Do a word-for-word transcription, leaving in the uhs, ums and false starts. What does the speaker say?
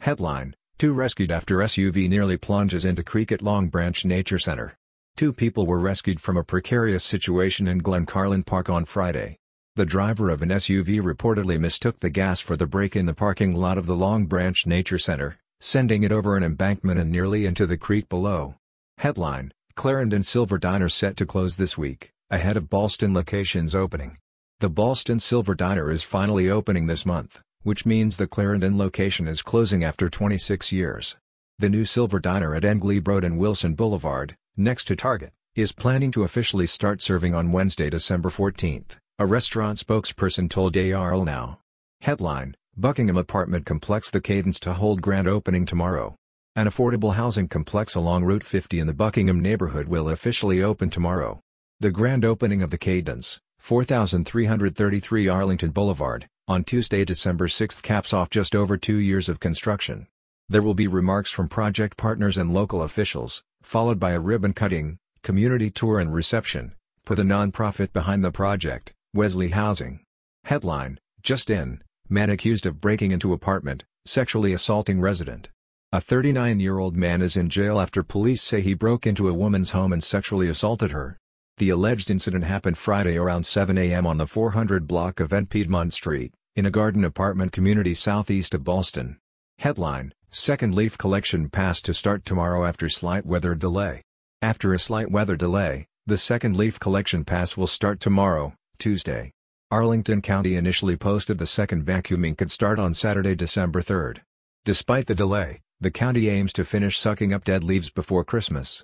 Headline: Two rescued after S U V nearly plunges into creek at Long Branch Nature Center. Two people were rescued from a precarious situation in Glencarlin Park on Friday. The driver of an S U V reportedly mistook the gas for the brake in the parking lot of the Long Branch Nature Center, sending it over an embankment and nearly into the creek below. Headline: Clarendon Silver Diner set to close this week, ahead of Ballston location's opening. The Ballston Silver Diner is finally opening this month, which means the Clarendon location is closing after twenty-six years. The new Silver Diner at Englebe Road and Wilson Boulevard, next to Target, is planning to officially start serving on Wednesday, December fourteenth, a restaurant spokesperson told A R L Now. Headline: Buckingham apartment complex The Cadence to hold grand opening tomorrow. An affordable housing complex along Route fifty in the Buckingham neighborhood will officially open tomorrow. The grand opening of The Cadence, four thousand three hundred thirty-three Arlington Boulevard, on Tuesday, December sixth caps off just over two years of construction. There will be remarks from project partners and local officials, followed by a ribbon-cutting, community tour and reception, per the nonprofit behind the project, Wesley Housing. Headline: Just in, man accused of breaking into apartment, sexually assaulting resident. A thirty-nine-year-old man is in jail after police say he broke into a woman's home and sexually assaulted her. The alleged incident happened Friday around seven a m on the four hundred block of N Piedmont Street, in a garden apartment community southeast of Ballston. Headline: Second leaf collection pass to start tomorrow after slight weather delay. After a slight weather delay, the second leaf collection pass will start tomorrow, Tuesday. Arlington County initially posted the second vacuuming could start on Saturday, December third. Despite the delay, the county aims to finish sucking up dead leaves before Christmas.